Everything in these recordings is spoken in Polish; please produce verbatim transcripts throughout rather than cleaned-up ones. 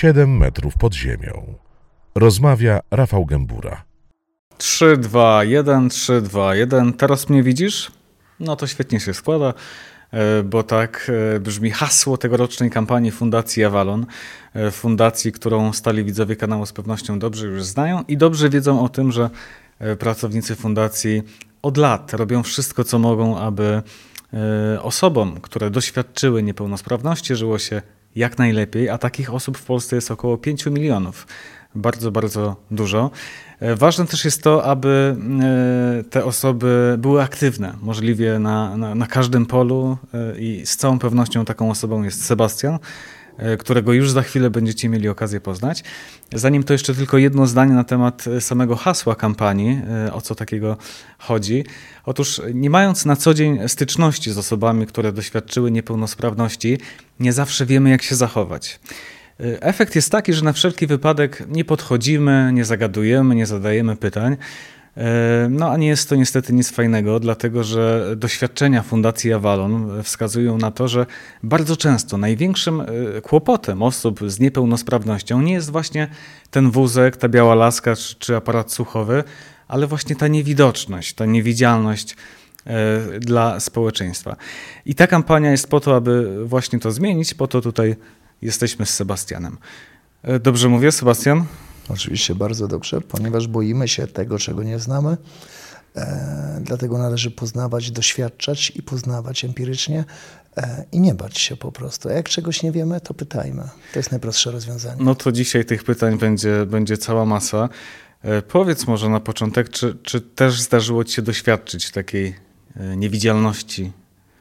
siedem metrów pod ziemią. Rozmawia Rafał Gębura. trzy, dwa, jeden, trzy, dwa, jeden. Teraz mnie widzisz? No to świetnie się składa, bo tak brzmi hasło tegorocznej kampanii Fundacji Avalon. Fundacji, którą stali widzowie kanału z pewnością dobrze już znają i dobrze wiedzą o tym, że pracownicy fundacji od lat robią wszystko, co mogą, aby osobom, które doświadczyły niepełnosprawności, żyło się jak najlepiej, a takich osób w Polsce jest około pięć milionów. Bardzo, bardzo dużo. Ważne też jest to, aby te osoby były aktywne, możliwie na, na, na każdym polu i z całą pewnością taką osobą jest Sebastian, którego już za chwilę będziecie mieli okazję poznać. Zanim to jeszcze tylko jedno zdanie na temat samego hasła kampanii, o co takiego chodzi. Otóż nie mając na co dzień styczności z osobami, które doświadczyły niepełnosprawności, nie zawsze wiemy, jak się zachować. Efekt jest taki, że na wszelki wypadek nie podchodzimy, nie zagadujemy, nie zadajemy pytań. No a nie jest to niestety nic fajnego, dlatego że doświadczenia Fundacji Avalon wskazują na to, że bardzo często największym kłopotem osób z niepełnosprawnością nie jest właśnie ten wózek, ta biała laska czy, czy aparat słuchowy, ale właśnie ta niewidoczność, ta niewidzialność dla społeczeństwa. I ta kampania jest po to, aby właśnie to zmienić, po to tutaj jesteśmy z Sebastianem. Dobrze mówię, Sebastian? Oczywiście bardzo dobrze, ponieważ boimy się tego, czego nie znamy. E, dlatego należy poznawać, doświadczać i poznawać empirycznie e, i nie bać się po prostu. A jak czegoś nie wiemy, to pytajmy. To jest najprostsze rozwiązanie. No to dzisiaj tych pytań będzie, będzie cała masa. E, powiedz może na początek, czy, czy też zdarzyło ci się doświadczyć takiej e, niewidzialności?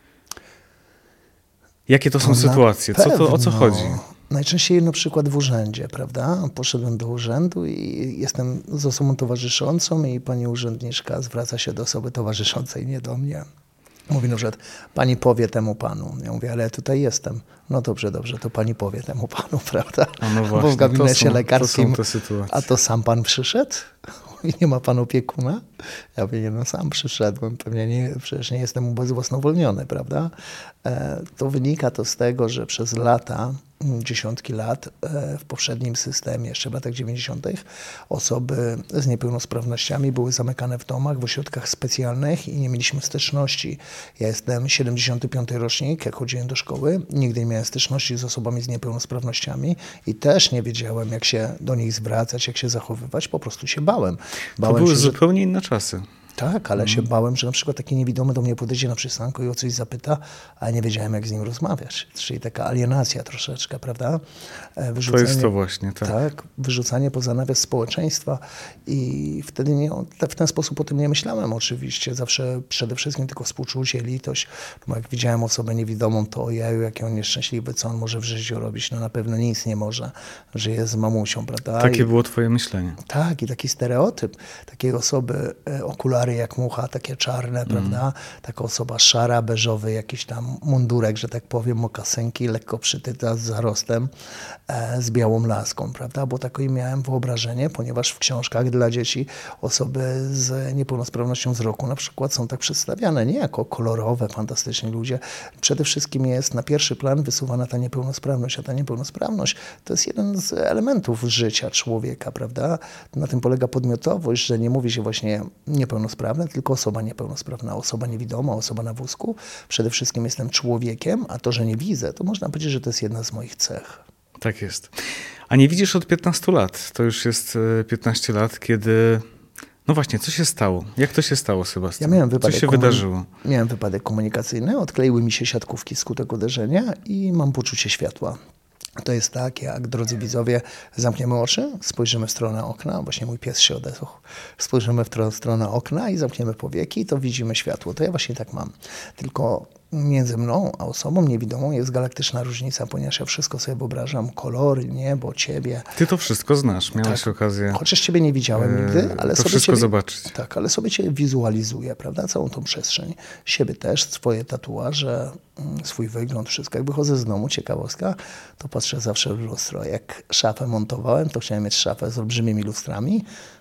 Jakie to są to sytuacje? Co to, o co chodzi? Najczęściej na przykład w urzędzie, prawda? Poszedłem do urzędu i jestem z osobą towarzyszącą i pani urzędniczka zwraca się do osoby towarzyszącej, nie do mnie. Mówi na przykład, pani powie temu panu. Ja mówię, ale ja tutaj jestem. No dobrze, dobrze, to pani powie temu panu, prawda? A no właśnie, bo w gabinecie to są, lekarskim, to są te sytuacje. A to sam pan przyszedł? I nie ma pan opiekuna? Ja mówię, nie, no sam przyszedłem, pewnie nie, przecież nie jestem ubezwłasnowolniony, prawda? E, to wynika to z tego, że przez lata, dziesiątki lat e, w poprzednim systemie, jeszcze w latach dziewięćdziesiątych osoby z niepełnosprawnościami były zamykane w domach, w ośrodkach specjalnych i nie mieliśmy styczności. Ja jestem siedemdziesiąty piąty rocznik, jak chodziłem do szkoły, nigdy nie miałem styczności z osobami z niepełnosprawnościami i też nie wiedziałem, jak się do nich zwracać, jak się zachowywać, po prostu się bałem. bałem to były się, że... zupełnie inne czasy. Tak, ale mm. się bałem, że na przykład taki niewidomy do mnie podejdzie na przystanku i o coś zapyta, a nie wiedziałem, jak z nim rozmawiać. Czyli taka alienacja troszeczkę, prawda? Wyrzucanie, to jest to właśnie, tak. Tak, wyrzucanie poza nawias społeczeństwa i wtedy nie, w ten sposób o tym nie myślałem oczywiście. Zawsze przede wszystkim tylko współczucie, litość. Bo jak widziałem osobę niewidomą, to ojeju, jaki on nieszczęśliwy, co on może w życiu robić? No na pewno nic nie może, że jest z mamusią, prawda? Takie I, było twoje myślenie. Tak, i taki stereotyp takiej osoby, okulary jak mucha, takie czarne, mm. prawda? Taka osoba szara, beżowy, jakiś tam mundurek, że tak powiem, mokasynki, lekko przytyta z zarostem, e, z białą laską, prawda? Bo takie miałem wyobrażenie, ponieważ w książkach dla dzieci osoby z niepełnosprawnością wzroku na przykład są tak przedstawiane, nie jako kolorowe, fantastyczni ludzie. Przede wszystkim jest na pierwszy plan wysuwana ta niepełnosprawność, a ta niepełnosprawność to jest jeden z elementów życia człowieka, prawda? Na tym polega podmiotowość, że nie mówi się właśnie niepełnosprawność, tylko osoba niepełnosprawna, osoba niewidoma, osoba na wózku. Przede wszystkim jestem człowiekiem, a to, że nie widzę, to można powiedzieć, że to jest jedna z moich cech. Tak jest. A nie widzisz od piętnastu lat. To już jest piętnaście lat, kiedy... No właśnie, co się stało? Jak to się stało, Sebastian? Ja miałem wypadek co się komun- wydarzyło? Miałem wypadek komunikacyjny, odkleiły mi się siatkówki skutek uderzenia i mam poczucie światła. To jest tak, jak, drodzy widzowie, zamkniemy oczy, spojrzymy w stronę okna, właśnie mój pies się odezwał, spojrzymy w tro- stronę okna i zamkniemy powieki, to widzimy światło. To ja właśnie tak mam. Tylko między mną a osobą niewidomą jest galaktyczna różnica, ponieważ ja wszystko sobie wyobrażam, kolory, niebo, ciebie. Ty to wszystko znasz, miałeś tak. okazję... Chociaż ciebie nie widziałem nigdy, ale to sobie wszystko ciebie, zobaczyć. Tak, ale sobie cię wizualizuję, prawda, całą tą przestrzeń. Siebie też, swoje tatuaże, swój wygląd, wszystko. Jak wychodzę z domu, ciekawostka, to patrzę zawsze w lustro. Jak szafę montowałem, to chciałem mieć szafę z olbrzymimi lustrami,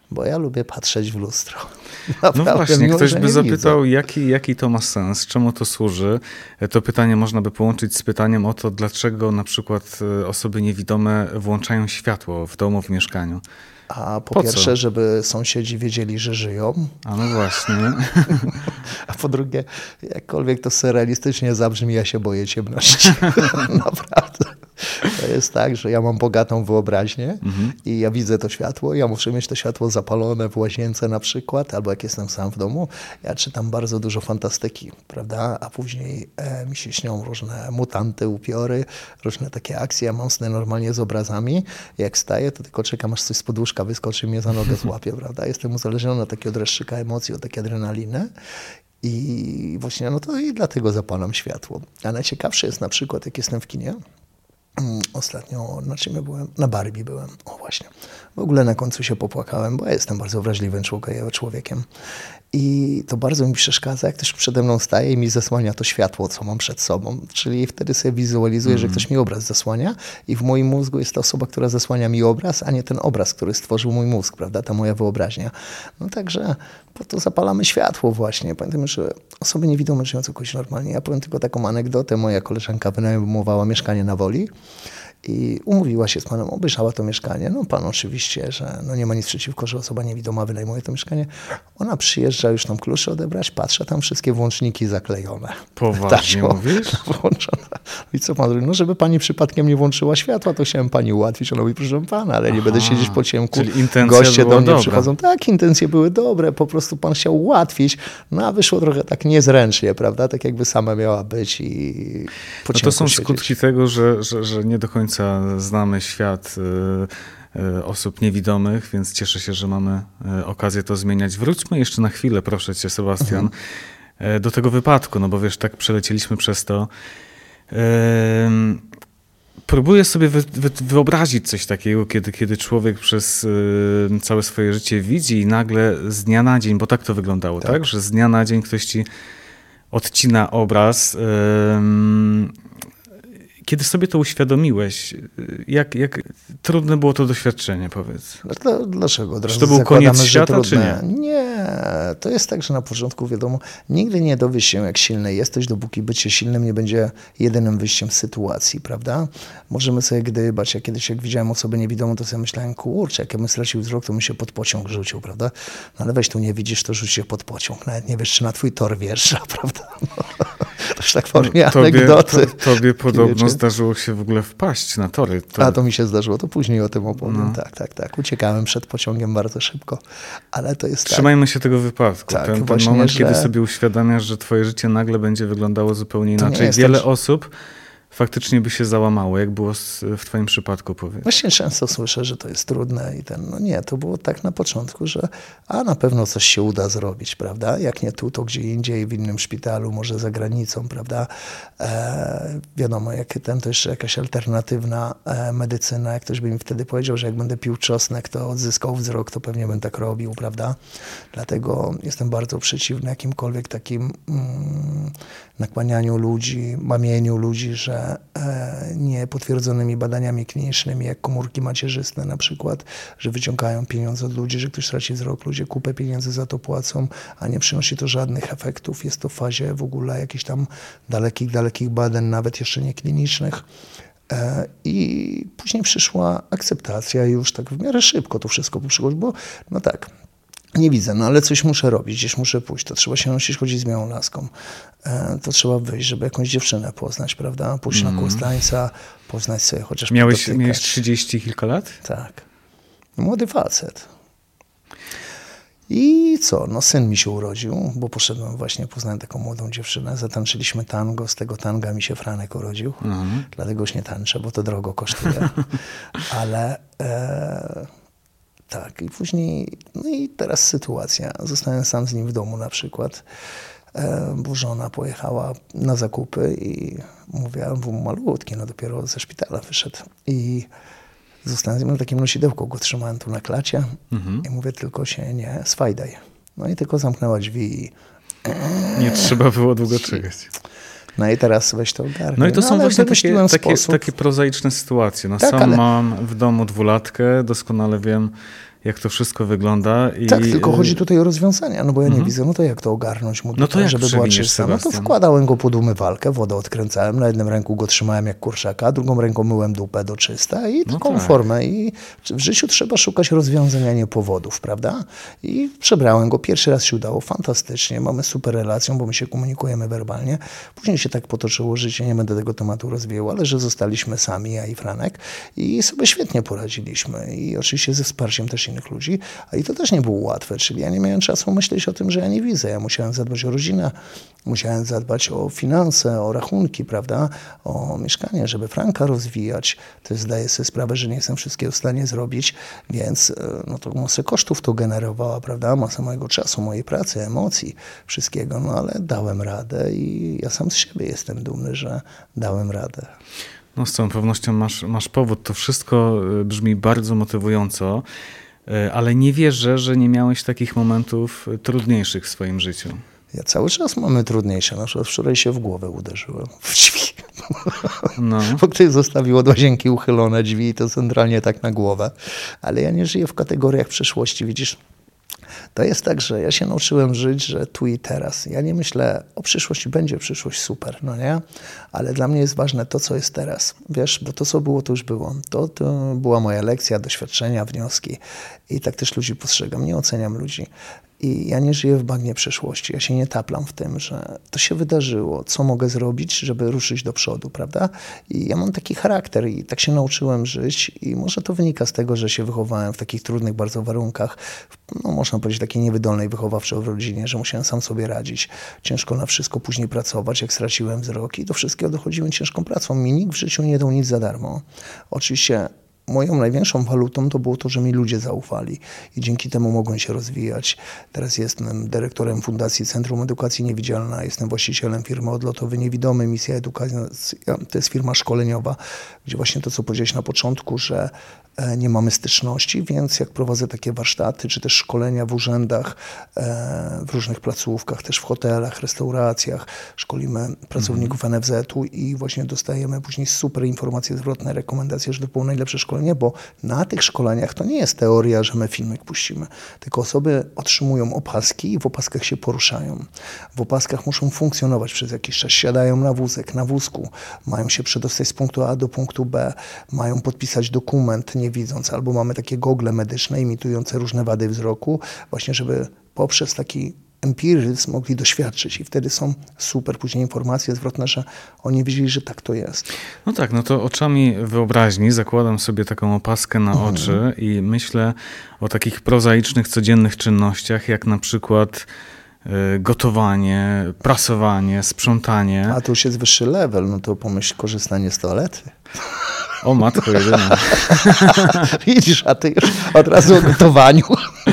bo ja lubię patrzeć w lustro. Naprawdę, no właśnie, mimo, ktoś by zapytał, jaki, jaki to ma sens, czemu to służy. To pytanie można by połączyć z pytaniem o to, dlaczego na przykład osoby niewidome włączają światło w domu, w mieszkaniu. A po, po pierwsze, co? żeby sąsiedzi wiedzieli, że żyją. A no właśnie. A po drugie, jakkolwiek to surrealistycznie zabrzmi, ja się boję ciemności. Naprawdę. To jest tak, że ja mam bogatą wyobraźnię mhm. i ja widzę to światło, ja muszę mieć to światło zapalone w łazience na przykład, albo jak jestem sam w domu, ja czytam bardzo dużo fantastyki, prawda, a później e, mi się śnią różne mutanty, upiory, różne takie akcje, ja mam sny normalnie z obrazami, jak wstaję, to tylko czekam, aż coś z podłóżka wyskoczy i mnie za nogę złapie, prawda, jestem uzależniony od takiego dreszczyka emocji, od takiej adrenaliny. I właśnie no to i dlatego zapalam światło. A najciekawsze jest na przykład, jak jestem w kinie, ostatnio, na czym ja byłem? Na Barbie byłem. O właśnie. W ogóle na końcu się popłakałem, bo ja jestem bardzo wrażliwym człowiekiem. I to bardzo mi przeszkadza, jak ktoś przede mną staje i mi zasłania to światło, co mam przed sobą. Czyli wtedy sobie wizualizuję, mm. że ktoś mi obraz zasłania i w moim mózgu jest ta osoba, która zasłania mi obraz, a nie ten obraz, który stworzył mój mózg, prawda? Ta moja wyobraźnia. No także po to zapalamy światło właśnie. Pamiętam, że osoby niewidome żyją całkowicie normalnie. Ja powiem tylko taką anegdotę. Moja koleżanka wynajmowała mieszkanie na Woli. I umówiła się z panem, obejrzała to mieszkanie. No pan oczywiście, że no nie ma nic przeciwko, że osoba niewidoma wynajmuje to mieszkanie. Ona przyjeżdża już tam klucze odebrać, patrzę, tam wszystkie włączniki zaklejone. Poważnie tak, mówisz? Włączone. I co pan robi? No żeby pani przypadkiem nie włączyła światła, to chciałem pani ułatwić. Ona mówi, proszę pana, ale nie Aha, będę siedzieć po ciemku. Czyli intencja Goście była do mnie dobra. przychodzą. Tak, intencje były dobre, po prostu pan chciał ułatwić. No a wyszło trochę tak niezręcznie, prawda? Tak jakby sama miała być i po no to są siedzieć. skutki tego, że, że, że nie do końca znamy świat y, y, osób niewidomych, więc cieszę się, że mamy y, okazję to zmieniać. Wróćmy jeszcze na chwilę, proszę cię, Sebastian, mhm. y, do tego wypadku, no bo wiesz, tak przelecieliśmy przez to. Y, próbuję sobie wy, wy, wyobrazić coś takiego, kiedy, kiedy człowiek przez y, całe swoje życie widzi i nagle z dnia na dzień, bo tak to wyglądało, tak? tak? Że z dnia na dzień ktoś ci odcina obraz. Y, Kiedy sobie to uświadomiłeś, jak, jak trudne było to doświadczenie, powiedz? Dlaczego? Od razu czy to był koniec świata, czy nie? Nie, to jest tak, że na początku wiadomo, nigdy nie dowiesz się, jak silny jesteś, dopóki bycie silnym nie będzie jedynym wyjściem z sytuacji, prawda? Możemy sobie gdybać. Ja kiedyś, jak widziałem osobę niewidomą, to sobie myślałem, kurczę, jak ja bym stracił wzrok, to bym się pod pociąg rzucił, prawda? No ale weź tu nie widzisz, to rzuć się pod pociąg. Nawet nie wiesz, czy na twój tor wjeżdża, prawda? No. Też tak w formie no, anegdoty. To, tobie podobno zdarzyło się w ogóle wpaść na tory. To... A to mi się zdarzyło, to później o tym opowiem. No. Tak, tak, tak. Uciekałem przed pociągiem bardzo szybko, ale to jest Trzymajmy tak. się tego wypadku. Tak, ten, właśnie, ten moment, że... kiedy sobie uświadamiasz, że twoje życie nagle będzie wyglądało zupełnie inaczej. Wiele tak, że... osób faktycznie by się załamało, jak było w twoim przypadku, powiedz. Właśnie często słyszę, że to jest trudne i ten, no nie, to było tak na początku, że a na pewno coś się uda zrobić, prawda? Jak nie tu, to gdzie indziej, w innym szpitalu, może za granicą, prawda? E, wiadomo, jak ten, to jeszcze jakaś alternatywna e, medycyna, jak ktoś by mi wtedy powiedział, że jak będę pił czosnek, to odzyskał wzrok, to pewnie bym tak robił, prawda? Dlatego jestem bardzo przeciwny jakimkolwiek takim mm, nakłanianiu ludzi, mamieniu ludzi, że e, niepotwierdzonymi badaniami klinicznymi, jak komórki macierzyste na przykład, że wyciągają pieniądze od ludzi, że ktoś traci wzrok, ludzie kupę pieniędzy za to płacą, a nie przynosi to żadnych efektów. Jest to w fazie w ogóle jakichś tam dalekich, dalekich badań, nawet jeszcze nie klinicznych. E, I później przyszła akceptacja i już tak w miarę szybko to wszystko przyszło, bo no tak, nie widzę, no ale coś muszę robić, gdzieś muszę pójść, to trzeba się nosić, chodzić z białą laską. E, to trzeba wyjść, żeby jakąś dziewczynę poznać, prawda? Pójść mm. na kurs tańca, poznać sobie chociaż Miałeś, miałeś trzydzieści kilka lat? Tak. Młody facet. I co? No syn mi się urodził, bo poszedłem właśnie, poznałem taką młodą dziewczynę, zatańczyliśmy tango, z tego tanga mi się Franek urodził, mm. dlatego już nie tańczę, bo to drogo kosztuje. Ale... E, Tak, i później, no i teraz sytuacja. Zostałem sam z nim w domu na przykład, e, bo żona pojechała na zakupy i mówię, był malutki, no dopiero ze szpitala wyszedł. I zostałem z nim na takim nosidełku, go trzymałem tu na klacie mhm. i mówię, tylko się nie swajdaj. No i tylko zamknęła drzwi i... Nie trzeba było długo czekać. No i teraz weź to ogarnij. No i to no, są właśnie takie, takie, sposób. takie prozaiczne sytuacje. No tak, sam ale... mam w domu dwulatkę, doskonale wiem, jak to wszystko wygląda. I... Tak, tylko chodzi tutaj o rozwiązania, no bo ja nie mhm. widzę, no to jak to ogarnąć mu, no to jak żeby była czysta. Sebastian? No to wkładałem go pod umywalkę, wodę odkręcałem, na jednym ręku go trzymałem jak kurczaka, drugą ręką myłem dupę do czysta i no taką tak. formę. I w życiu trzeba szukać rozwiązania, nie powodów, prawda? I przebrałem go, pierwszy raz się udało, fantastycznie, mamy super relację, bo my się komunikujemy werbalnie. Później się tak potoczyło życie, nie będę tego tematu rozwijał, ale że zostaliśmy sami, ja i Franek, i sobie świetnie poradziliśmy. I oczywiście ze wsparciem też innych ludzi, a i to też nie było łatwe, czyli ja nie miałem czasu myśleć o tym, że ja nie widzę. Ja musiałem zadbać o rodzinę, musiałem zadbać o finanse, o rachunki, prawda, o mieszkanie, żeby Franka rozwijać. To zdaję sobie sprawę, że nie jestem wszystkiego w stanie zrobić, więc no to masę kosztów to generowała, prawda, masę mojego czasu, mojej pracy, emocji, wszystkiego, no ale dałem radę i ja sam z siebie jestem dumny, że dałem radę. No z całą pewnością masz, masz powód. To wszystko brzmi bardzo motywująco, ale nie wierzę, że nie miałeś takich momentów trudniejszych w swoim życiu. Ja cały czas mamy trudniejsze. Na przykład wczoraj się w głowę uderzyłem. W drzwi. No. Bo ktoś zostawił od łazienki uchylone drzwi i to centralnie tak na głowę. Ale ja nie żyję w kategoriach przyszłości, widzisz? To jest tak, że ja się nauczyłem żyć, że tu i teraz. Ja nie myślę o przyszłości, będzie przyszłość super, no nie? Ale dla mnie jest ważne to, co jest teraz. Wiesz, bo to, co było, to już było. To, to była moja lekcja, doświadczenia, wnioski. I tak też ludzi postrzegam, nie oceniam ludzi. I ja nie żyję w bagnie przeszłości, ja się nie taplam w tym, że to się wydarzyło, co mogę zrobić, żeby ruszyć do przodu, prawda? I ja mam taki charakter i tak się nauczyłem żyć i może to wynika z tego, że się wychowałem w takich trudnych bardzo warunkach, no można powiedzieć takiej niewydolnej wychowawczo w rodzinie, że musiałem sam sobie radzić, ciężko na wszystko później pracować, jak straciłem wzrok i do wszystkiego dochodziłem ciężką pracą. Mi nikt w życiu nie dał nic za darmo. Oczywiście moją największą walutą to było to, że mi ludzie zaufali i dzięki temu mogłem się rozwijać. Teraz jestem dyrektorem Fundacji Centrum Edukacji Niewidzialna, jestem właścicielem firmy Odlotowy Niewidomy, Misja Edukacja, to jest firma szkoleniowa, gdzie właśnie to, co powiedziałeś na początku, że nie mamy styczności, więc jak prowadzę takie warsztaty, czy też szkolenia w urzędach, w różnych placówkach, też w hotelach, restauracjach, szkolimy pracowników N F Z-u i właśnie dostajemy później super informacje zwrotne, rekomendacje, że to było najlepsze szkolenie, bo na tych szkoleniach to nie jest teoria, że my filmik puścimy, tylko osoby otrzymują opaski i w opaskach się poruszają. W opaskach muszą funkcjonować przez jakiś czas, siadają na wózek, na wózku, mają się przedostać z punktu A do punktu B, mają podpisać dokument, nie widząc, albo mamy takie gogle medyczne imitujące różne wady wzroku, właśnie żeby poprzez taki empiryzm mogli doświadczyć i wtedy są super później informacje zwrotne, że oni wiedzieli, że tak to jest. No tak, no to oczami wyobraźni zakładam sobie taką opaskę na mhm. oczy i myślę o takich prozaicznych, codziennych czynnościach, jak na przykład gotowanie, prasowanie, sprzątanie. A to już jest wyższy level, no to pomyśl korzystanie z toalety. O matko jedyna. Widzisz, a ty już od razu o gotowaniu.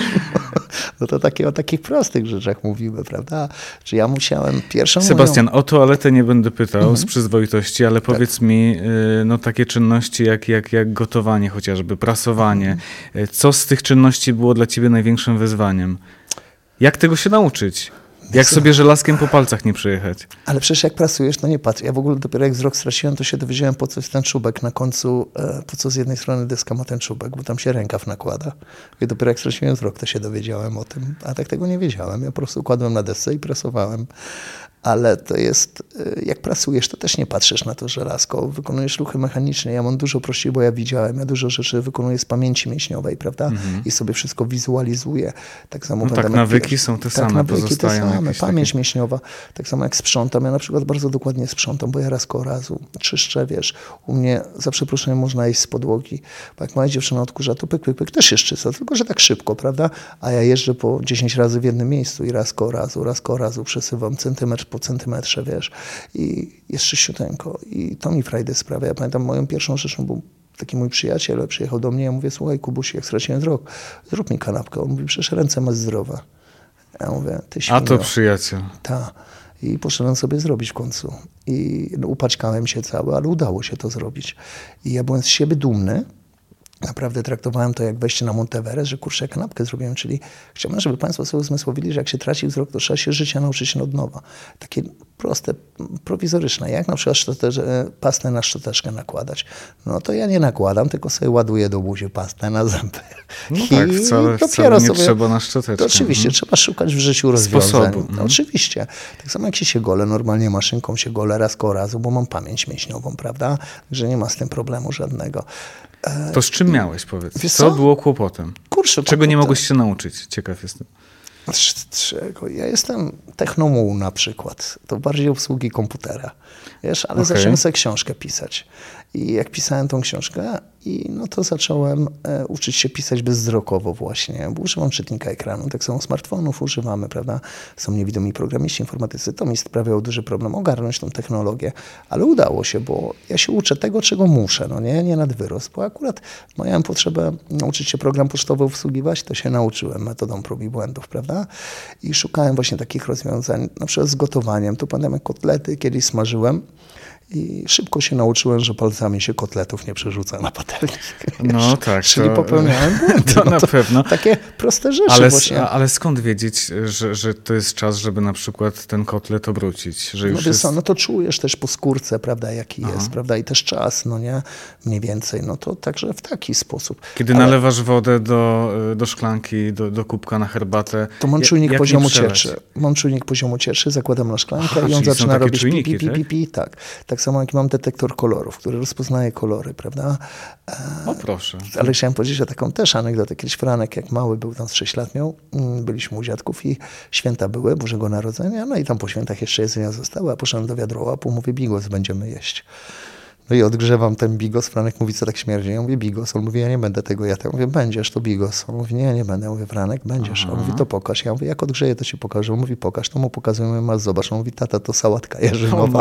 No to takie o takich prostych rzeczach mówimy, prawda? Czy ja musiałem pierwszą Sebastian, moją... o toaletę nie będę pytał mhm. z przyzwoitości, ale powiedz tak. mi, no takie czynności jak, jak, jak gotowanie chociażby, prasowanie. Mhm. Co z tych czynności było dla ciebie największym wyzwaniem? Jak tego się nauczyć? Jak sobie żelazkiem po palcach nie przejechać? Ale przecież jak pracujesz, to nie patrz. Ja w ogóle dopiero jak wzrok straciłem, to się dowiedziałem, po co jest ten czubek na końcu, po co z jednej strony deska ma ten czubek, bo tam się rękaw nakłada. I dopiero jak straciłem wzrok, to się dowiedziałem o tym, a tak tego nie wiedziałem. Ja po prostu kładłem na desce i prasowałem. Ale to jest, jak pracujesz, to też nie patrzysz na to żelazko, wykonujesz ruchy mechaniczne. Ja mam dużo prościej, bo ja widziałem, ja dużo rzeczy wykonuję z pamięci mięśniowej, prawda? Mm-hmm. I sobie wszystko wizualizuję. Tak samo no tak, nawyki pier... są te tak, same, nawyki te same, pamięć takie... mięśniowa. Tak samo jak sprzątam. Ja na przykład bardzo dokładnie sprzątam, bo ja raz ko razu czyszczę, wiesz, u mnie za przeproszeniem można jeść z podłogi, bo jak moja dziewczyna odkurza, to pyk, pyk, pyk, też jest czysto, tylko że tak szybko, prawda? A ja jeżdżę po dziesięć razy w jednym miejscu i raz ko razu, raz ko razu przesuwam centymetr po centymetrze, wiesz, i jest czyściuteńko. I to mi frajdę sprawia. Ja pamiętam, moją pierwszą rzeczą był taki mój przyjaciel, przyjechał do mnie, ja mówię, słuchaj Kubuś, jak straciłem wzrok, zrób mi kanapkę. On mówi, przecież ręce masz zdrowe. Ja mówię, ty świnio. A to przyjaciel. Tak. I poszedłem sobie zrobić w końcu. I no, upaćkałem się cały, ale udało się to zrobić. I ja byłem z siebie dumny. Naprawdę traktowałem to jak wejście na Monteverest, że kurczę, kanapkę zrobiłem, czyli chciałbym, żeby Państwo sobie uzmysłowili, że jak się traci wzrok, to trzeba się życia nauczyć od nowa. Takie proste, prowizoryczne, jak na przykład szczoteczkę, pastę na szczoteczkę nakładać. No to ja nie nakładam, tylko sobie ładuję do buzi pastę na zęby. No I tak, wcale, wcale nie sobie, trzeba na szczoteczkę. To oczywiście, hmm. trzeba szukać w życiu rozwiązań. Sposobu. No, hmm. Oczywiście. Tak samo jak się się gole, normalnie maszynką się gole raz ko razu, bo mam pamięć mięśniową, prawda? Także nie ma z tym problemu żadnego. To z czym miałeś, powiedz? Co, co było kłopotem? Kurczę, Czego kłopotem. nie mogłeś się nauczyć? Ciekaw jestem. Czego? Ja jestem technomuł na przykład. To bardziej obsługi komputera. Wiesz, ale okay. zacząłem sobie książkę pisać. I jak pisałem tą książkę, i no to zacząłem e, uczyć się pisać bezwzrokowo właśnie, bo używam czytnika ekranu, tak samo smartfonów używamy, prawda? Są niewidomi programiści, informatycy. To mi sprawiało duży problem ogarnąć tą technologię, ale udało się, bo ja się uczę tego, czego muszę, no nie, nie nad wyrost, bo akurat miałem potrzebę nauczyć się program pocztowy obsługiwać, to się nauczyłem metodą prób i błędów, prawda? I szukałem właśnie takich rozwiązań, na przykład z gotowaniem. Tu pamiętam, jak kotlety kiedyś smażyłem, i szybko się nauczyłem, że palcami się kotletów nie przerzuca na patelni. No tak. Czyli to, popełniałem błędy. To no na to pewno. Takie proste rzeczy ale, właśnie. Ale skąd wiedzieć, że, że to jest czas, żeby na przykład ten kotlet obrócić? Że już no, jest... co, no to czujesz też po skórce, prawda, jaki Aha. jest, prawda, i też czas, no nie, mniej więcej, no to także w taki sposób. Kiedy ale... nalewasz wodę do, do szklanki, do, do kubka na herbatę, to mam czujnik jak poziomu cieczy. Mam czujnik poziomu cieczy, zakładam na szklankę Aha, i on zaczyna robić czujniki, pi, pi, pi, tak? pi, tak. Tak samo jak mam detektor kolorów, który rozpoznaje kolory, prawda? O proszę. Ale chciałem powiedzieć o taką też anegdotę. Kiedyś Franek, jak mały był, tam z sześć lat miał, byliśmy u dziadków i święta były, Bożego Narodzenia, no i tam po świętach jeszcze jedzenia zostało, a poszedłem do wiadrołapu, mówię, bigos będziemy jeść. No i odgrzewam ten bigos, Franek mówi, co tak śmierdzi? Ja mówię, bigos. On mówi, ja nie będę tego jadł. Ja mówię, będziesz, to bigos. On mówi, nie, ja nie będę. Ja mówię, Franek, będziesz. Aha. On mówi, to pokaż. Ja mówię, jak odgrzeję, to ci pokażę. On mówi, pokaż. To mu pokazuję, mówię, masz, zobacz. On mówi, tata, to sałatka jarzynowa.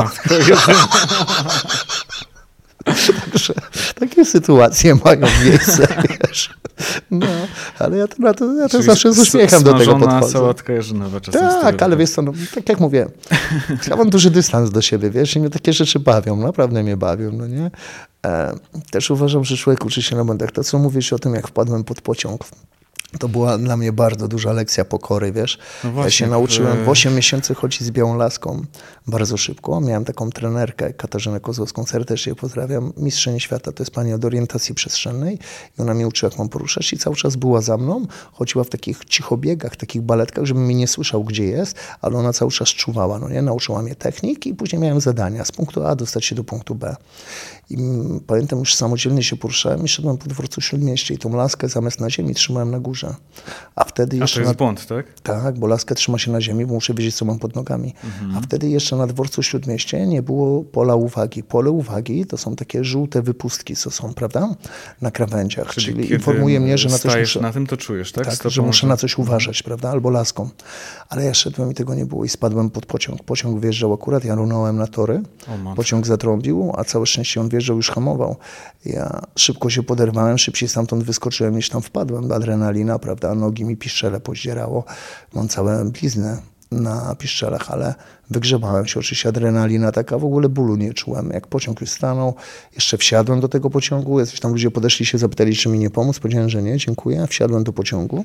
Także takie sytuacje mają miejsce, wiesz. No, ale ja to, ja to, ja to zawsze z uśmiechem do tego podchodzę. Sałatka jarzynowa czasem. Tak, ale wiesz co, no, tak jak mówię, ja mam duży dystans do siebie, wiesz, i mnie takie rzeczy bawią, naprawdę mnie bawią, no nie? E, też uważam, że człowiek uczy się na błędach. To, co mówisz o tym, jak wpadłem pod pociąg, to była dla mnie bardzo duża lekcja pokory, wiesz. No właśnie, ja się nauczyłem w osiem miesięcy chodzić z białą laską bardzo szybko. Miałem taką trenerkę, Katarzynę Kozłowską, serdecznie pozdrawiam, mistrzynię świata, to jest pani od orientacji przestrzennej i ona mnie uczyła, jak mam poruszać i cały czas była za mną, chodziła w takich cichobiegach, takich baletkach, żebym mnie nie słyszał, gdzie jest, ale ona cały czas czuwała, no nie, nauczyła mnie technik i później miałem zadania z punktu A dostać się do punktu B. I pamiętam, już samodzielnie się poruszałem i szedłem po dworcu Śródmieście i tą laskę zamiast na ziemi trzymałem na górze. A wtedy jeszcze... A to jest na... błąd, tak? Tak, bo laskę trzyma się na ziemi, bo muszę wiedzieć, co mam pod nogami. Mhm. A wtedy jeszcze na dworcu Śródmieście nie było pola uwagi. Pole uwagi to są takie żółte wypustki, co są, prawda? Na krawędziach. Czyli, Czyli informuje mnie, że na coś muszę... na tym, to czujesz, tak? Tak, że muszę na coś uważać, prawda? Albo laską. Ale ja szedłem i tego nie było i spadłem pod pociąg. Pociąg wjeżdżał akurat, ja runąłem na tory. Pociąg zatrąbił, a całe szczęście on wjeżdżał, już hamował. Ja szybko się poderwałem, szybciej stamtąd wyskoczyłem, niż tam wpadłem. Adrenalina, prawda? Nogi mi piszczele poździerało. Mam całe blizny na piszczelach, ale wygrzebałem się. Oczywiście adrenalina taka, w ogóle bólu nie czułem. Jak pociąg już stanął, jeszcze wsiadłem do tego pociągu. Jacyś tam ludzie podeszli się, zapytali, czy mi nie pomóc. Powiedziałem, że nie, dziękuję. Wsiadłem do pociągu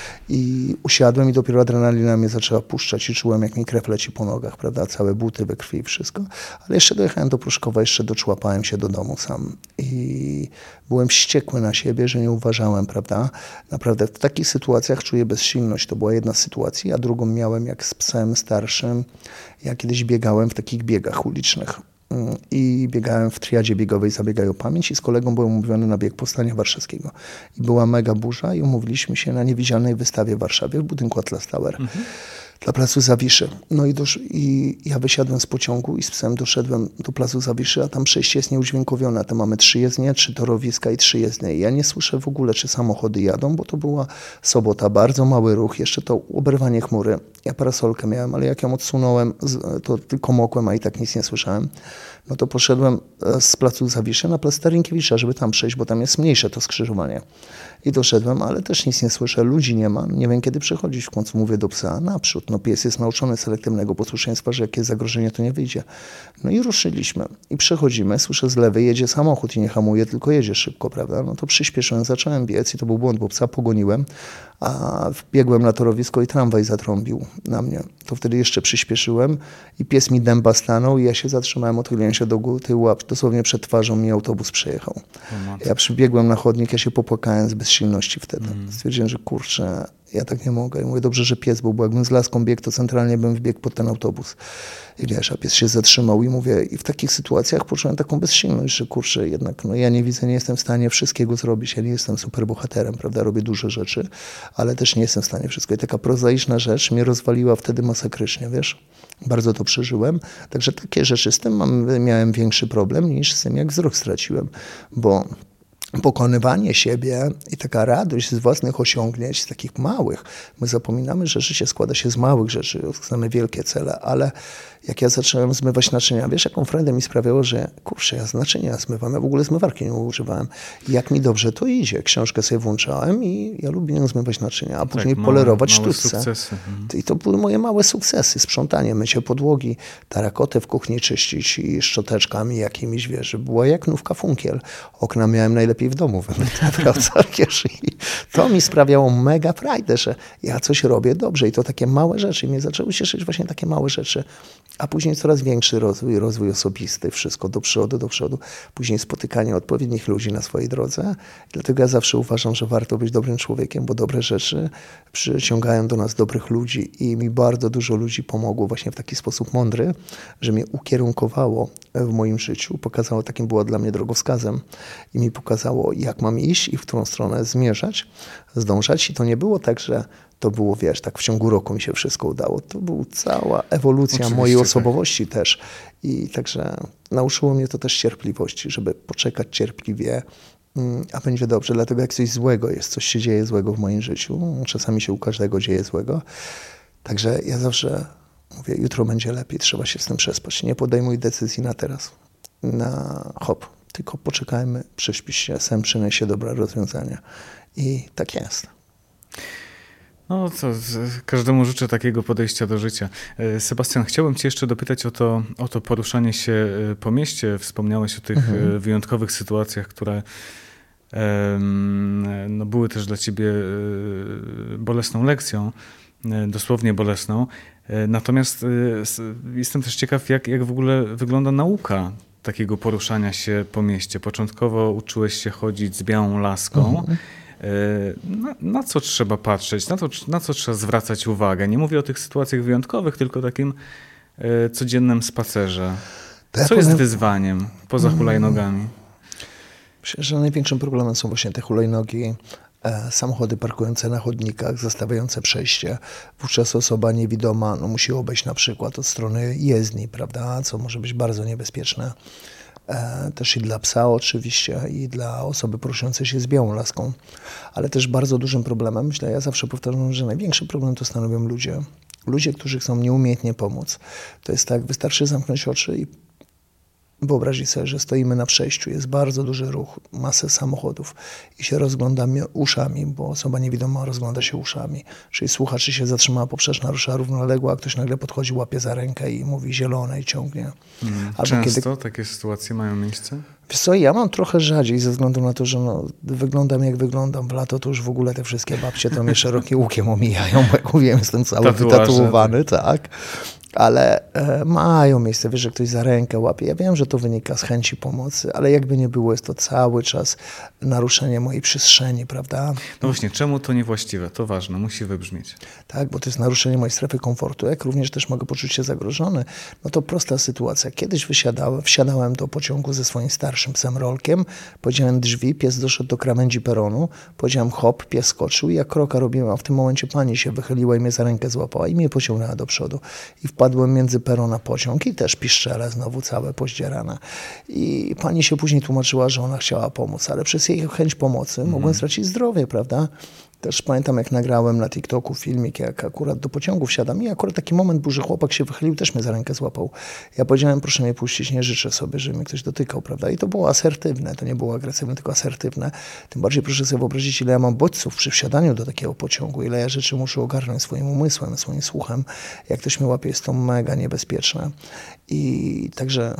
i usiadłem i dopiero adrenalina mnie zaczęła puszczać i czułem, jak mi krew leci po nogach, prawda? Całe buty we krwi i wszystko. Ale jeszcze dojechałem do Pruszkowa, jeszcze doczłapałem się do domu sam i byłem wściekły na siebie, że nie uważałem, prawda? Naprawdę w takich sytuacjach czuję bezsilność. To była jedna z sytuacji, a drugą miałem jak z psem starszym. Ja kiedyś biegałem w takich biegach ulicznych i biegałem w triadzie biegowej Zabiegaj o pamięć i z kolegą byłem umówiony na bieg Powstania Warszawskiego. I była mega burza i umówiliśmy się na niewidzialnej wystawie w Warszawie w budynku Atlas Tower. Mhm. Dla Placu Zawiszy. No i, dosz- i ja wysiadłem z pociągu i z psem doszedłem do Placu Zawiszy, a tam przejście jest nieudźwiękowione. Tam mamy trzy jezdnie, trzy torowiska i trzy jezdnie. I ja nie słyszę w ogóle, czy samochody jadą, bo to była sobota, bardzo mały ruch, jeszcze to oberwanie chmury. Ja parasolkę miałem, ale jak ją odsunąłem, to tylko mokłem, a i tak nic nie słyszałem. No to poszedłem z Placu Zawiszy na Plac Starynkiewicza, żeby tam przejść, bo tam jest mniejsze to skrzyżowanie. I doszedłem, ale też nic nie słyszę, ludzi nie ma, nie wiem kiedy przechodzić. W końcu mówię do psa, naprzód. No pies jest nauczony selektywnego posłuszeństwa, że jak jest zagrożenie, to nie wyjdzie. No i ruszyliśmy. I przechodzimy, słyszę z lewej, jedzie samochód i nie hamuje, tylko jedzie szybko, prawda? No to przyspieszyłem, zacząłem biec i to był błąd, bo psa pogoniłem, a wbiegłem na torowisko i tramwaj zatrąbił na mnie. To wtedy jeszcze przyspieszyłem i pies mi dęba stanął i ja się zatrzymałem, odchyliłem się do tyłu, a dosłownie przed twarzą mi autobus przejechał. Ja przybiegłem na chodnik, ja się popłakałem z bezsilności wtedy. Mm. Stwierdziłem, że kurczę, ja tak nie mogę. I mówię, dobrze, że pies był, bo jakbym z laską biegł, to centralnie bym wbiegł pod ten autobus. I wiesz, a pies się zatrzymał i mówię, i w takich sytuacjach poczułem taką bezsilność, że kurczę, jednak no ja nie widzę, nie jestem w stanie wszystkiego zrobić. Ja nie jestem superbohaterem, prawda, robię duże rzeczy, ale też nie jestem w stanie wszystko. I taka prozaiczna rzecz mnie rozwaliła wtedy masakrycznie, wiesz. Bardzo to przeżyłem. Także takie rzeczy z tym mam, miałem większy problem niż z tym, jak wzrok straciłem, bo pokonywanie siebie i taka radość z własnych osiągnięć, z takich małych. My zapominamy, że życie składa się z małych rzeczy, znamy wielkie cele, ale jak ja zacząłem zmywać naczynia, wiesz, jaką frajdę mi sprawiało, że kurczę, ja z naczynia zmywam, ja w ogóle zmywarki nie używałem. Jak mi dobrze to idzie. Książkę sobie włączałem i ja lubiłem zmywać naczynia, a później tak, polerować małe, sztuczce. małe sukcesy. Mhm. I to były moje małe sukcesy. Sprzątanie, mycie podłogi, tarakotę w kuchni czyścić i szczoteczkami jakimiś, wiesz, że była jak nówka funkiel. Okna miałem najlepiej w domu wymyte, prawda, wiesz, i to mi sprawiało mega frajdę, że ja coś robię dobrze i to takie małe rzeczy. I mnie zaczęły cieszyć właśnie takie małe rzeczy. A później coraz większy rozwój, rozwój osobisty, wszystko do przodu, do przodu. Później spotykanie odpowiednich ludzi na swojej drodze. Dlatego ja zawsze uważam, że warto być dobrym człowiekiem, bo dobre rzeczy przyciągają do nas dobrych ludzi i mi bardzo dużo ludzi pomogło właśnie w taki sposób mądry, że mnie ukierunkowało w moim życiu, pokazało, takim było dla mnie drogowskazem i mi pokazało, jak mam iść i w którą stronę zmierzać, zdążać. I to nie było tak, że to było, wiesz, tak w ciągu roku mi się wszystko udało. To była cała ewolucja Oczywiście, mojej osobowości tak. też. I także nauczyło mnie to też cierpliwości, żeby poczekać cierpliwie, a będzie dobrze. Dlatego jak coś złego jest, coś się dzieje złego w moim życiu, czasami się u każdego dzieje złego. Także ja zawsze mówię, jutro będzie lepiej, trzeba się z tym przespać. Nie podejmuj decyzji na teraz, na hop, tylko poczekajmy, prześpisz się, sen przyniesie dobre rozwiązania. I tak jest. No to każdemu życzę takiego podejścia do życia. Sebastian, chciałbym cię jeszcze dopytać o to, o to poruszanie się po mieście. Wspomniałeś o tych mhm. wyjątkowych sytuacjach, które no, były też dla ciebie bolesną lekcją, dosłownie bolesną. Natomiast jestem też ciekaw, jak, jak w ogóle wygląda nauka takiego poruszania się po mieście. Początkowo uczyłeś się chodzić z białą laską. Mhm. Na, na co trzeba patrzeć, na, to, na co trzeba zwracać uwagę? Nie mówię o tych sytuacjach wyjątkowych, tylko takim e, codziennym spacerze. Co ja jest powiem... wyzwaniem poza hulajnogami? Myślę, że największym problemem są właśnie te hulajnogi, e, samochody parkujące na chodnikach, zastawiające przejście. Wówczas osoba niewidoma no, musi obejść na przykład od strony jezdni, prawda, co może być bardzo niebezpieczne. Też i dla psa oczywiście, i dla osoby poruszającej się z białą laską. Ale też bardzo dużym problemem, myślę, ja zawsze powtarzam, że największy problem to stanowią ludzie. Ludzie, którzy chcą nieumiejętnie pomóc. To jest tak, wystarczy zamknąć oczy i wyobrazić sobie, że stoimy na przejściu, jest bardzo duży ruch, masę samochodów i się rozglądamy uszami, bo osoba niewidoma rozgląda się uszami. Czyli słucha, czy się zatrzymała poprzeczna, rusza równoległa, a ktoś nagle podchodzi, łapie za rękę i mówi zielone i ciągnie. Hmm. Często kiedy... takie sytuacje mają miejsce? Wiesz co, ja mam trochę rzadziej ze względu na to, że no, wyglądam jak wyglądam. W lato to już w ogóle te wszystkie babcie to mnie szerokim łukiem omijają, bo jak mówiłem, jestem cały wytatuowany, tak. Ale e, mają miejsce, wiesz, że ktoś za rękę łapie. Ja wiem, że to wynika z chęci pomocy, ale jakby nie było, jest to cały czas naruszenie mojej przestrzeni, prawda? No właśnie, czemu to niewłaściwe? To ważne, musi wybrzmieć. Tak, bo to jest naruszenie mojej strefy komfortu. Jak również też mogę poczuć się zagrożony. No to prosta sytuacja. Kiedyś wysiadałem, wsiadałem do pociągu ze swoim starszym psem Rolkiem, powiedziałem drzwi, pies doszedł do krawędzi peronu, powiedziałem hop, pies skoczył i jak kroka robiłem, a w tym momencie pani się wychyliła i mnie za rękę złapała i mnie pociągnęła do przodu. I wpadłem między peron a pociąg i też piszczele znowu całe poździerane. I pani się później tłumaczyła, że ona chciała pomóc, ale przez jej chęć pomocy mm. mogłem stracić zdrowie, prawda? Też pamiętam, jak nagrałem na TikToku filmik, jak akurat do pociągu wsiadam i akurat taki moment był, że chłopak się wychylił, też mnie za rękę złapał. Ja powiedziałem, proszę mnie puścić, nie życzę sobie, żeby mnie ktoś dotykał, prawda? I to było asertywne, to nie było agresywne, tylko asertywne. Tym bardziej proszę sobie wyobrazić, ile ja mam bodźców przy wsiadaniu do takiego pociągu, ile ja rzeczy muszę ogarnąć swoim umysłem, swoim słuchem. Jak ktoś mnie łapie, jest to mega niebezpieczne. I także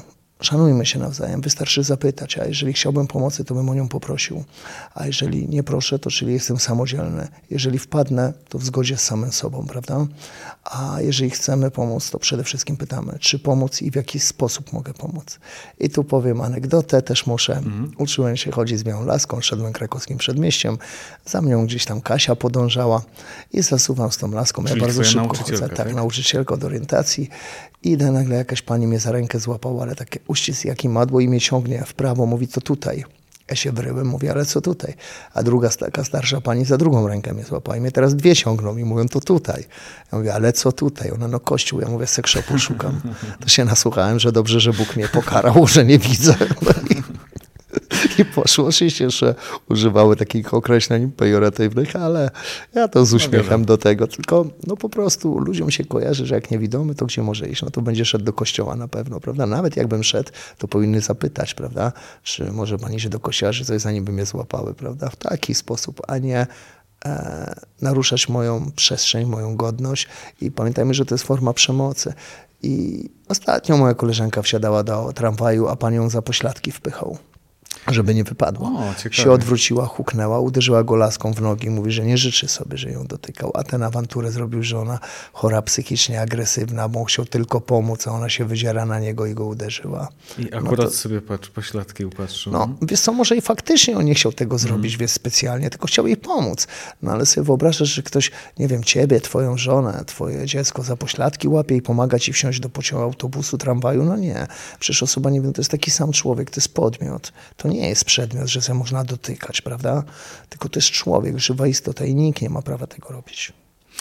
Szanujmy się nawzajem, wystarczy zapytać, a jeżeli chciałbym pomocy, to bym o nią poprosił. A jeżeli nie proszę, to czyli jestem samodzielny. Jeżeli wpadnę, to w zgodzie z samym sobą, prawda? A jeżeli chcemy pomóc, to przede wszystkim pytamy, czy pomóc i w jaki sposób mogę pomóc. I tu powiem anegdotę, też muszę. Mhm. Uczyłem się chodzić z białą laską, szedłem krakowskim przedmieściem, za mną gdzieś tam Kasia podążała i zasuwam z tą laską. Czyli ja bardzo szybko nauczycielka, chodzę, tak, tak, nauczycielka od orientacji. Idę, nagle jakaś pani mnie za rękę złapała, ale takie uścisk jaki madło i mnie ciągnie w prawo, mówi, co tutaj? Ja się wryłem, mówię, ale co tutaj? A druga taka starsza pani za drugą rękę mnie złapała i mnie teraz dwie ciągną i mówią, to tutaj. Ja mówię, ale co tutaj? Ona, no kościół. Ja mówię, sekszopu szukam. To się nasłuchałem, że dobrze, że Bóg mnie pokarał, że nie widzę. No i, i poszło. Oczywiście jeszcze używały takich określeń pejoratywnych, ale ja to z uśmiechem no do tego. Tylko no po prostu ludziom się kojarzy, że jak niewidomy, to gdzie może iść? No to będzie szedł do kościoła na pewno, prawda? Nawet jakbym szedł, to powinny zapytać, prawda? Czy może pani iść do kościoła, czy coś zanim by mnie złapały, prawda? W taki sposób, a nie e, naruszać moją przestrzeń, moją godność. I pamiętajmy, że to jest forma przemocy. I ostatnio moja koleżanka wsiadała do tramwaju, a pan ją za pośladki wpychał, żeby nie wypadła. O, się odwróciła, huknęła, uderzyła go laską w nogi, mówi, że nie życzy sobie, że ją dotykał, a ten awanturę zrobił, że ona chora psychicznie, agresywna, bo chciał tylko pomóc, a ona się wydziera na niego i go uderzyła. I akurat no to, sobie patrz, pośladki upatrzył. No, wiesz co, może i faktycznie on nie chciał tego zrobić, mm. wiesz, specjalnie, tylko chciał jej pomóc. No ale sobie wyobrażasz, że ktoś, nie wiem, ciebie, twoją żonę, twoje dziecko za pośladki łapie i pomaga ci wsiąść do pociągu, autobusu, tramwaju, no nie. Przecież osoba, nie wiem, to jest taki sam człowiek, to jest podmiot. To nie jest przedmiot, że się można dotykać, prawda? Tylko to jest człowiek, żywa istota i nikt nie ma prawa tego robić.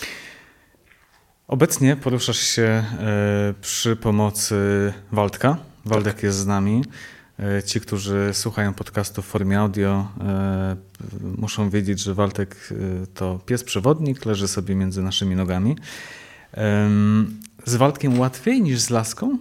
Obecnie poruszasz się y, przy pomocy Waldka. Waldek tak. jest z nami. Y, ci, którzy słuchają podcastu w formie audio, y, muszą wiedzieć, że Waldek y, to pies przewodnik, leży sobie między naszymi nogami. Y, z Waldkiem łatwiej niż z laską?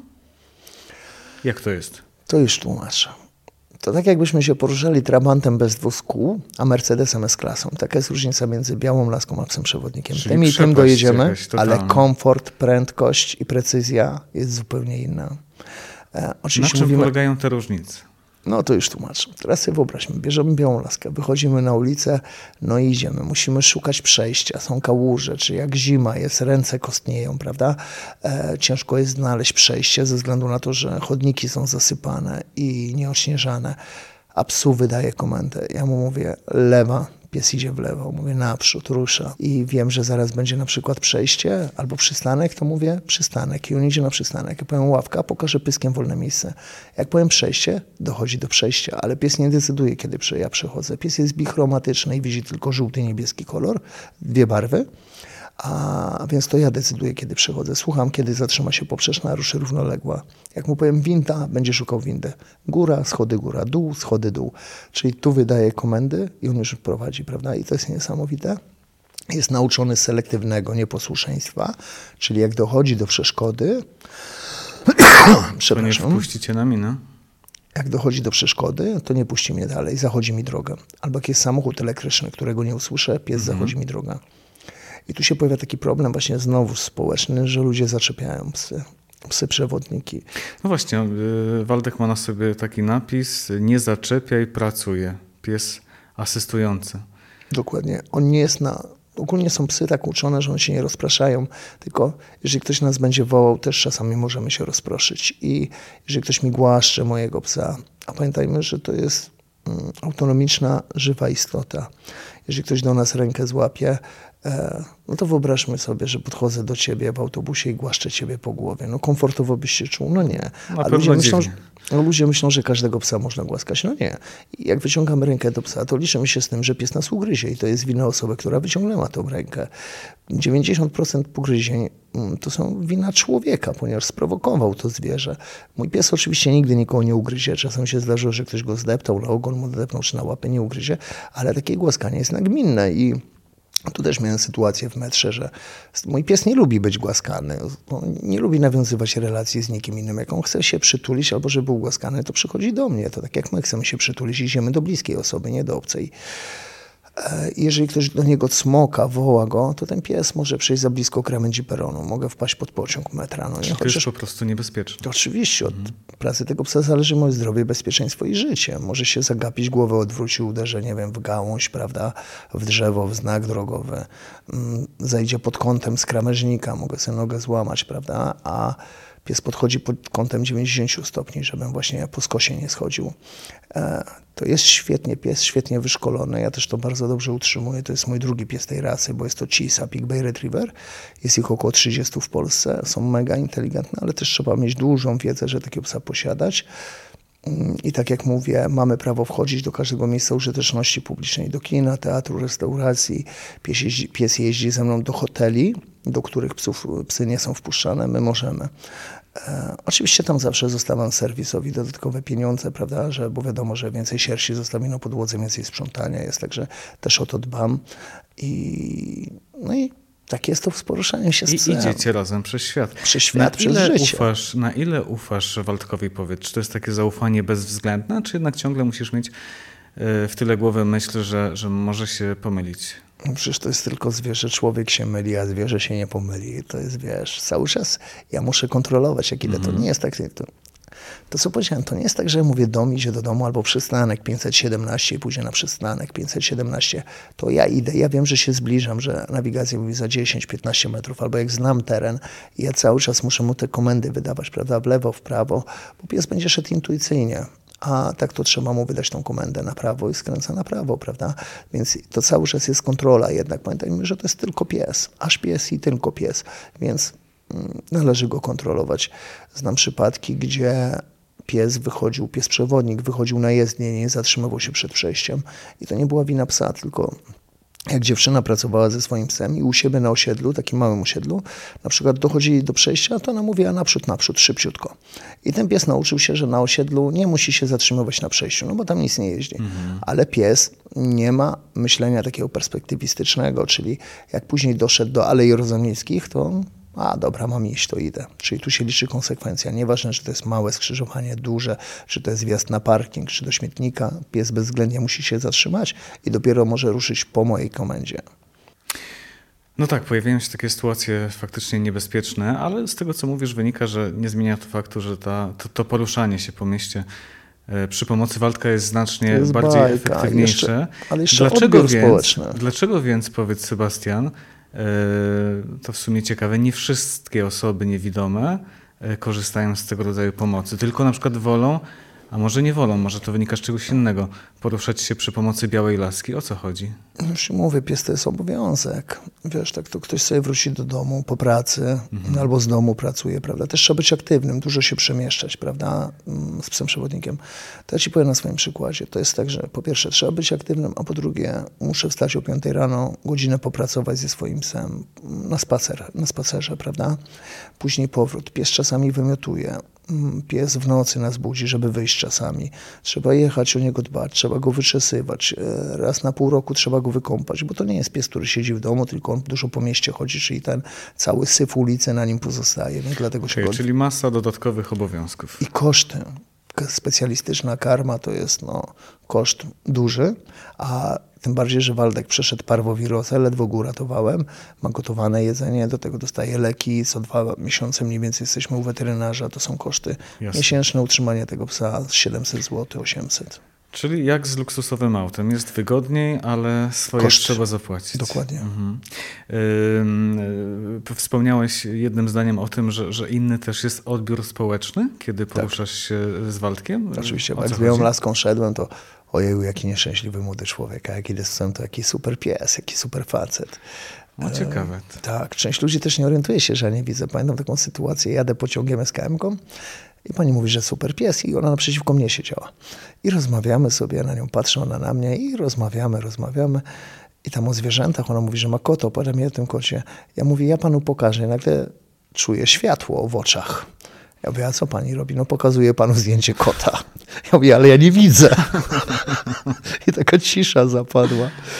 Jak to jest? To już tłumaczę. To tak jakbyśmy się poruszali trabantem bez dwóch kół, a Mercedesem S-klasą. Taka jest różnica między białą laską a psem przewodnikiem. Czyli tym i tym dojedziemy, ale komfort, prędkość i precyzja jest zupełnie inna. E, oczywiście Na czym mówimy, polegają te różnice? No to już tłumaczę. Teraz sobie wyobraźmy, bierzemy białą laskę, wychodzimy na ulicę, no i idziemy. Musimy szukać przejścia, są kałuże, czy jak zima jest, ręce kostnieją, prawda? E, ciężko jest znaleźć przejście ze względu na to, że chodniki są zasypane i nieodśnieżane, a psu wydaje komendę. Ja mu mówię, lewa, pies idzie w lewo, mówię naprzód, rusza i wiem, że zaraz będzie na przykład przejście albo przystanek, to mówię przystanek i on idzie na przystanek. Ja powiem ławka, pokażę pyskiem wolne miejsce. Jak powiem przejście, dochodzi do przejścia, ale pies nie decyduje, kiedy ja przechodzę. Pies jest bichromatyczny i widzi tylko żółty i niebieski kolor, dwie barwy. A więc to ja decyduję, kiedy przechodzę. Słucham, kiedy zatrzyma się poprzeczna, ruszy równoległa. Jak mu powiem winda, będzie szukał windy. Góra, schody, góra, dół, schody, dół. Czyli tu wydaje komendy i on już prowadzi, prawda? I to jest niesamowite. Jest nauczony selektywnego nieposłuszeństwa, czyli jak dochodzi do przeszkody... Przepraszam. To nie wpuścicie na minę. Jak dochodzi do przeszkody, to nie puści mnie dalej, zachodzi mi droga. Albo jak jest samochód elektryczny, którego nie usłyszę, pies mhm. zachodzi mi droga. I tu się pojawia taki problem właśnie znowu społeczny, że ludzie zaczepiają psy, psy przewodniki. No właśnie, Waldek ma na sobie taki napis, nie zaczepiaj, pracuje. Pies asystujący. Dokładnie. On nie jest na... Ogólnie są psy tak uczone, że one się nie rozpraszają, tylko jeżeli ktoś nas będzie wołał, też czasami możemy się rozproszyć. I jeżeli ktoś mi głaszcze mojego psa, a pamiętajmy, że to jest mm, autonomiczna, żywa istota. Jeżeli ktoś do nas rękę złapie, no to wyobraźmy sobie, że podchodzę do ciebie w autobusie i głaszczę ciebie po głowie. No komfortowo byś się czuł? No nie. A ludzie myślą, że, no ludzie myślą, że każdego psa można głaskać. No nie. I jak wyciągamy rękę do psa, to liczymy się z tym, że pies nas ugryzie i to jest wina osoby, która wyciągnęła tą rękę. dziewięćdziesiąt procent pogryzień to są wina człowieka, ponieważ sprowokował to zwierzę. Mój pies oczywiście nigdy nikogo nie ugryzie. Czasem się zdarzyło, że ktoś go zdeptał na ogon, mu zdepnął czy na łapę, nie ugryzie, ale takie głaskanie jest nagminne i tu też miałem sytuację w metrze, że mój pies nie lubi być głaskany. On nie lubi nawiązywać relacji z nikim innym. Jak on chce się przytulić albo żeby był głaskany, to przychodzi do mnie. To tak jak my chcemy się przytulić, idziemy do bliskiej osoby, nie do obcej. Jeżeli ktoś do niego cmoka, woła go, to ten pies może przejść za blisko krawędzi peronu, mogę wpaść pod pociąg metra. No Czyli to jest po prostu niebezpieczne. To oczywiście od mhm. pracy tego psa zależy moje zdrowie, bezpieczeństwo i życie. Może się zagapić, głowę odwrócić, uderzy, nie wiem, w gałąź, prawda, w drzewo, w znak drogowy, zajdzie pod kątem z krawężnika, mogę sobie nogę złamać, prawda, a pies podchodzi pod kątem dziewięćdziesiąt stopni, żebym właśnie po skosie nie schodził. To jest świetnie pies, świetnie wyszkolony. Ja też to bardzo dobrze utrzymuję. To jest mój drugi pies tej rasy, bo jest to Cisa, Pig Bay Retriever. Jest ich około trzydziestu w Polsce. Są mega inteligentne, ale też trzeba mieć dużą wiedzę, żeby takiego psa posiadać. I tak jak mówię, mamy prawo wchodzić do każdego miejsca użyteczności publicznej, do kina, teatru, restauracji. Pies jeździ, pies jeździ ze mną do hoteli, do których psów, psy nie są wpuszczane, my możemy. E, oczywiście tam zawsze zostawiam serwisowi dodatkowe pieniądze, prawda, że, bo wiadomo, że więcej sierści zostawi na podłodze, więcej sprzątania jest, także też o to dbam. I, no i tak jest to z poruszaniem się z psem. I idziecie razem przez świat. Przez świat, na przez ile życie. Ufasz, na ile ufasz Waldkowi, powiedz? Czy to jest takie zaufanie bezwzględne, czy jednak ciągle musisz mieć w tyle głowy myśl, że, że może się pomylić? Przecież to jest tylko zwierzę, człowiek się myli, a zwierzę się nie pomyli. To jest, wiesz, cały czas ja muszę kontrolować, jak ile mm. to nie jest tak. To, to co powiedziałem, to nie jest tak, że ja mówię dom, idzie do domu albo przystanek pięćset siedemnaście i pójdzie na przystanek pięćset siedemnaście. To ja idę, ja wiem, że się zbliżam, że nawigacja mówi za dziesięć piętnaście metrów, albo jak znam teren i ja cały czas muszę mu te komendy wydawać, prawda, w lewo, w prawo, bo pies będzie szedł intuicyjnie. A tak to trzeba mu wydać tą komendę na prawo i skręca na prawo, prawda? Więc to cały czas jest kontrola jednak. Pamiętajmy, że to jest tylko pies, aż pies i tylko pies, więc mm, należy go kontrolować. Znam przypadki, gdzie pies wychodził, pies przewodnik wychodził na jezdnię, nie zatrzymywał się przed przejściem i to nie była wina psa, tylko jak dziewczyna pracowała ze swoim psem i u siebie na osiedlu, takim małym osiedlu, na przykład dochodzili do przejścia, to ona mówiła naprzód, naprzód, szybciutko. I ten pies nauczył się, że na osiedlu nie musi się zatrzymywać na przejściu, no bo tam nic nie jeździ. Mhm. Ale pies nie ma myślenia takiego perspektywistycznego, czyli jak później doszedł do Alei Rozomiejskich, to a dobra, mam iść, to idę. Czyli tu się liczy konsekwencja. Nieważne, czy to jest małe skrzyżowanie, duże, czy to jest wjazd na parking, czy do śmietnika. Pies bezwzględnie musi się zatrzymać i dopiero może ruszyć po mojej komendzie. No tak, pojawiają się takie sytuacje faktycznie niebezpieczne, ale z tego, co mówisz, wynika, że nie zmienia to faktu, że ta, to, to poruszanie się po mieście przy pomocy Waldka jest znacznie jest bardziej bajka. efektywniejsze. Jeszcze, ale jeszcze dlaczego odbiór więc, społeczny. Dlaczego więc, powiedz Sebastian, to w sumie ciekawe, nie wszystkie osoby niewidome korzystają z tego rodzaju pomocy, tylko na przykład wolą, a może nie wolą, może to wynika z czegoś innego, poruszać się przy pomocy białej laski. O co chodzi? Już mówię, pies to jest obowiązek. Wiesz, tak to ktoś sobie wróci do domu po pracy mhm. albo z domu pracuje, prawda? Też trzeba być aktywnym, dużo się przemieszczać, prawda? Z psem przewodnikiem. To ja ci powiem na swoim przykładzie. To jest tak, że po pierwsze trzeba być aktywnym, a po drugie muszę wstać o piątej rano, godzinę popracować ze swoim psem na spacer, na spacerze, prawda? Później powrót. Pies czasami wymiotuje. Pies w nocy nas budzi, żeby wyjść czasami. Trzeba jechać, o niego dbać, trzeba go wyczesywać. Raz na pół roku trzeba go wykąpać, bo to nie jest pies, który siedzi w domu, tylko on dużo po mieście chodzi, czyli ten cały syf ulicy na nim pozostaje. Więc dlatego okay, się czyli masa dodatkowych obowiązków. I koszty. Specjalistyczna karma to jest no, koszt duży, a tym bardziej, że Waldek przeszedł parwowirozę, ledwo go uratowałem, ma gotowane jedzenie, do tego dostaje leki, co dwa miesiące mniej więcej jesteśmy u weterynarza, to są koszty Jasne. miesięczne utrzymanie tego psa siedemset złotych, osiemset. Czyli jak z luksusowym autem. Jest wygodniej, ale swoje Koszt. trzeba zapłacić. Dokładnie. Mhm. Yy, wspomniałeś jednym zdaniem o tym, że, że inny też jest odbiór społeczny, kiedy poruszasz tak. się z Waldkiem. Oczywiście, jak z białą laską szedłem, to ojeju, jaki nieszczęśliwy młody człowiek, a jak idę z psem, to jaki super pies, jaki super facet. No ciekawe. E, tak, część ludzi też nie orientuje się, że ja nie widzę. Pamiętam taką sytuację, jadę pociągiem S K M-ką i pani mówi, że super pies i ona naprzeciwko mnie siedziała. I rozmawiamy sobie, ja na nią patrzę, ona na mnie i rozmawiamy, rozmawiamy. I tam o zwierzętach, ona mówi, że ma kota, opowiada mi o tym kocie. Ja mówię, ja panu pokażę. I nagle czuję światło w oczach. Ja mówię, a co pani robi? No pokazuję panu zdjęcie kota. Ja mówię, ale ja nie widzę. I taka cisza zapadła.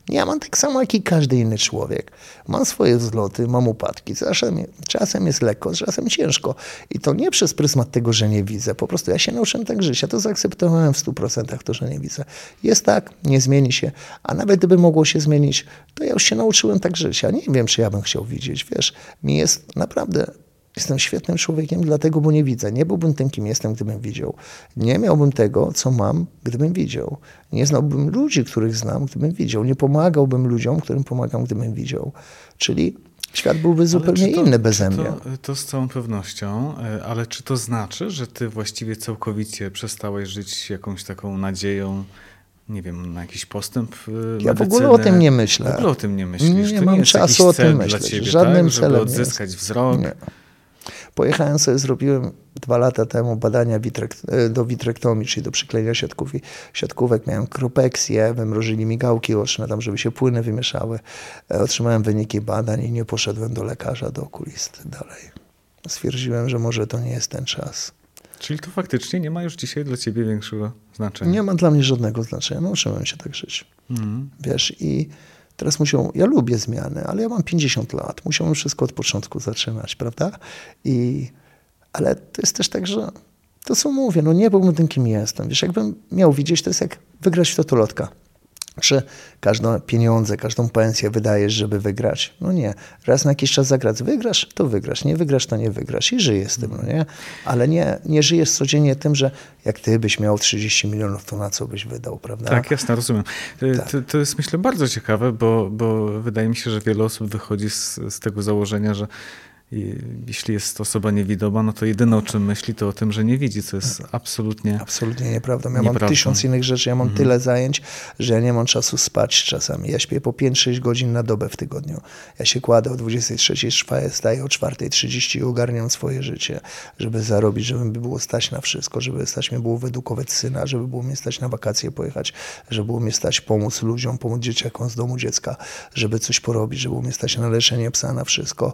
Ja mam tak samo jak i każdy inny człowiek. Mam swoje wzloty, mam upadki. Czasem, czasem jest lekko, czasem ciężko. I to nie przez pryzmat tego, że nie widzę. Po prostu ja się nauczyłem tak żyć. Ja to zaakceptowałem w stu procentach to, że nie widzę. Jest tak, nie zmieni się. A nawet gdyby mogło się zmienić, to ja już się nauczyłem tak żyć. Ja nie wiem, czy ja bym chciał widzieć. Wiesz, mi jest naprawdę... Jestem świetnym człowiekiem dlatego, bo nie widzę. Nie byłbym tym, kim jestem, gdybym widział. Nie miałbym tego, co mam, gdybym widział. Nie znałbym ludzi, których znam, gdybym widział. Nie pomagałbym ludziom, którym pomagam, gdybym widział. Czyli świat byłby zupełnie to, inny beze mnie. To, to z całą pewnością, ale czy to znaczy, że ty właściwie całkowicie przestałeś żyć jakąś taką nadzieją, nie wiem, na jakiś postęp medycyny? Ja w ogóle o tym nie myślę. W ogóle o tym nie myślisz. Nie, nie to mam nie jest czasu o tym cel myśleć. dla ciebie, Żadnym tak? Żeby celem odzyskać nie jest. wzrok. Nie. Pojechałem sobie, zrobiłem dwa lata temu badania witrek, do witrektomii, czyli do przyklejenia siatków, siatkówek. Miałem kropeksję, wymrożyli mi gałki oczne, tam, żeby się płyny wymieszały. Otrzymałem wyniki badań i nie poszedłem do lekarza, do okulisty dalej. Stwierdziłem, że może to nie jest ten czas. Czyli to faktycznie nie ma już dzisiaj dla ciebie większego znaczenia? Nie ma dla mnie żadnego znaczenia. Nauczyłem się tak żyć. Mhm. Wiesz, i teraz muszą, ja lubię zmiany, ale ja mam pięćdziesiąt lat. Musiałem wszystko od początku zaczynać, prawda? I, ale to jest też tak, że to co mówię, no nie byłbym tym, kim jestem. Wiesz, jakbym miał widzieć, to jest jak wygrać w totolotka. Czy każde pieniądze, każdą pensję wydajesz, żeby wygrać? No nie. Raz na jakiś czas zagrać. Wygrasz, to wygrasz. Nie wygrasz, to nie wygrasz. I żyjesz z tym, no nie? Ale nie, nie żyjesz codziennie tym, że jak ty byś miał trzydzieści milionów, to na co byś wydał, prawda? Tak, jasne, rozumiem. Tak. To, to jest, myślę, bardzo ciekawe, bo, bo wydaje mi się, że wiele osób wychodzi z, z tego założenia, że i jeśli jest osoba niewidoma, no to jedyne o czym myśli, to o tym, że nie widzi, co jest absolutnie Absolutnie nieprawda. Ja nieprawdą. mam tysiąc innych rzeczy, ja mam Mhm. tyle zajęć, że ja nie mam czasu spać czasami. Ja śpię po pięć sześć godzin na dobę w tygodniu. Ja się kładę o dwudziestej trzeciej, wstaję o czwartej trzydzieści i ogarniam swoje życie, żeby zarobić, żeby mi było stać na wszystko, żeby stać mnie było wyedukować syna, żeby było mnie stać na wakacje pojechać, żeby było mnie stać pomóc ludziom, pomóc dzieciakom z domu dziecka, żeby coś porobić, żeby było mnie stać na leczenie psa, na wszystko.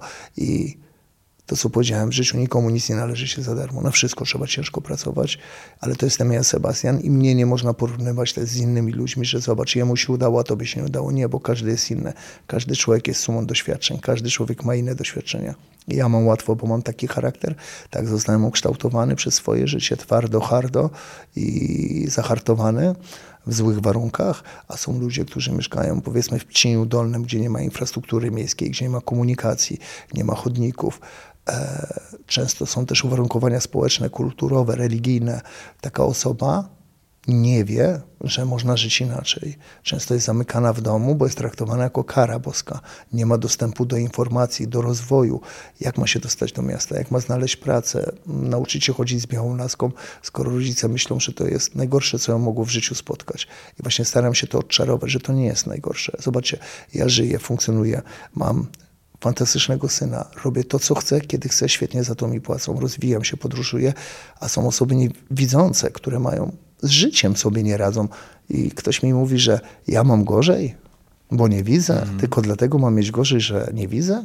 I to, co powiedziałem, w życiu nikomu nic nie należy się za darmo. Na wszystko trzeba ciężko pracować, ale to jestem ja, Sebastian, i mnie nie można porównywać też z innymi ludźmi, że zobacz, jemu się udało, a tobie się nie udało. Nie, bo każdy jest inny. Każdy człowiek jest sumą doświadczeń. Każdy człowiek ma inne doświadczenia. I ja mam łatwo, bo mam taki charakter. Tak zostałem ukształtowany przez swoje życie twardo, hardo i zahartowany w złych warunkach, a są ludzie, którzy mieszkają powiedzmy w Pcimiu Dolnym, gdzie nie ma infrastruktury miejskiej, gdzie nie ma komunikacji, nie ma chodników. Często są też uwarunkowania społeczne, kulturowe, religijne. Taka osoba nie wie, że można żyć inaczej. Często jest zamykana w domu, bo jest traktowana jako kara boska. Nie ma dostępu do informacji, do rozwoju. Jak ma się dostać do miasta, jak ma znaleźć pracę, nauczyć się chodzić z białą laską, skoro rodzice myślą, że to jest najgorsze, co ją mogło w życiu spotkać. I właśnie staram się to odczarować, że to nie jest najgorsze. Zobaczcie, ja żyję, funkcjonuję, mam fantastycznego syna, robię to, co chcę, kiedy chcę, świetnie za to mi płacą, rozwijam się, podróżuję, a są osoby niewidzące, które mają z życiem sobie nie radzą i ktoś mi mówi, że ja mam gorzej, bo nie widzę, mm. tylko dlatego mam mieć gorzej, że nie widzę?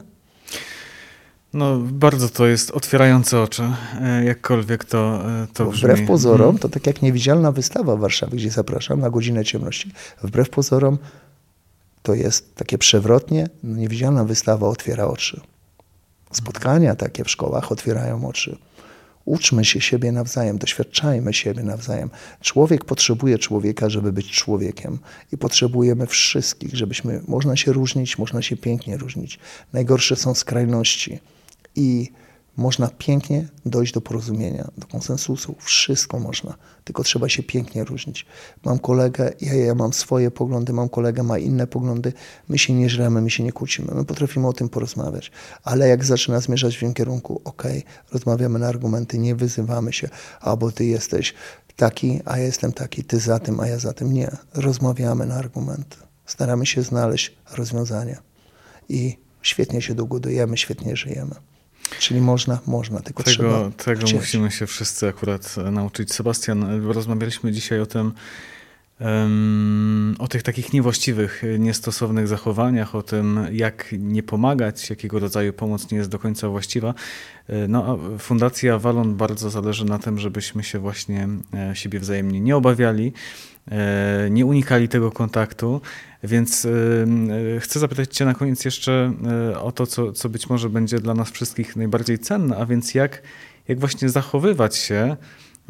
No, bardzo to jest otwierające oczy, jakkolwiek to, to brzmi. Wbrew pozorom, to tak jak niewidzialna wystawa w Warszawie, gdzie zapraszam na godzinę ciemności, wbrew pozorom to jest takie przewrotnie, niewidzialna wystawa otwiera oczy. Spotkania takie w szkołach otwierają oczy. Uczmy się siebie nawzajem, doświadczajmy siebie nawzajem. Człowiek potrzebuje człowieka, żeby być człowiekiem. I potrzebujemy wszystkich, żebyśmy, można się różnić, można się pięknie różnić. Najgorsze są skrajności. I można pięknie dojść do porozumienia, do konsensusu. Wszystko można, tylko trzeba się pięknie różnić. Mam kolegę, ja, ja mam swoje poglądy, mam kolegę, ma inne poglądy. My się nie żremy, my się nie kłócimy. My potrafimy o tym porozmawiać. Ale jak zaczyna zmierzać w tym kierunku, okej, okay, rozmawiamy na argumenty, nie wyzywamy się, albo ty jesteś taki, a ja jestem taki, ty za tym, a ja za tym. Nie. Rozmawiamy na argumenty. Staramy się znaleźć rozwiązania. I świetnie się dogodujemy, świetnie żyjemy. Czyli można, można, tylko tego, trzeba Tego chcieć. musimy się wszyscy akurat nauczyć. Sebastian, rozmawialiśmy dzisiaj o tym, o tych takich niewłaściwych, niestosownych zachowaniach, o tym, jak nie pomagać, jakiego rodzaju pomoc nie jest do końca właściwa. No, a Fundacji Avalon bardzo zależy na tym, żebyśmy się właśnie siebie wzajemnie nie obawiali, nie unikali tego kontaktu, więc chcę zapytać Cię na koniec jeszcze o to, co, co być może będzie dla nas wszystkich najbardziej cenne, a więc jak, jak właśnie zachowywać się